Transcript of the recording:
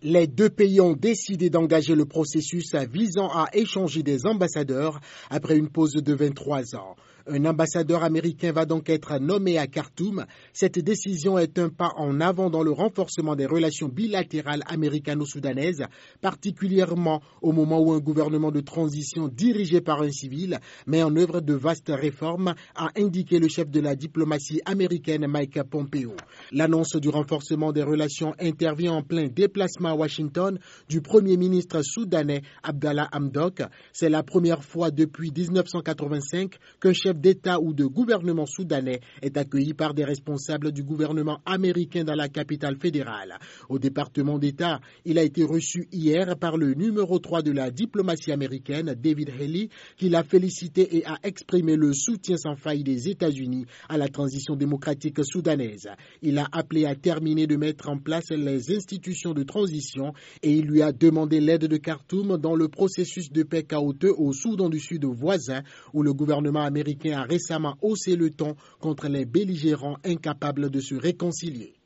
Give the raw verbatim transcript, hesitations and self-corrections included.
Les deux pays ont décidé d'engager le processus visant à échanger des ambassadeurs après une pause de vingt-trois ans. Un ambassadeur américain va donc être nommé à Khartoum. Cette décision est un pas en avant dans le renforcement des relations bilatérales américano-soudanaises, particulièrement au moment où un gouvernement de transition dirigé par un civil met en œuvre de vastes réformes, a indiqué le chef de la diplomatie américaine Mike Pompeo. L'annonce du renforcement des relations intervient en plein déplacement à Washington du Premier ministre soudanais Abdallah Hamdok. C'est la première fois depuis mille neuf cent quatre-vingt-cinq qu'un chef d'État ou de gouvernement soudanais est accueilli par des responsables du gouvernement américain dans la capitale fédérale. Au département d'État, il a été reçu hier par le numéro trois de la diplomatie américaine, David Haley, qui l'a félicité et a exprimé le soutien sans faille des États-Unis à la transition démocratique soudanaise. Il a appelé à terminer de mettre en place les institutions de transition et il lui a demandé l'aide de Khartoum dans le processus de paix chaotique au Soudan du Sud voisin où le gouvernement américain a récemment haussé le ton contre les belligérants incapables de se réconcilier.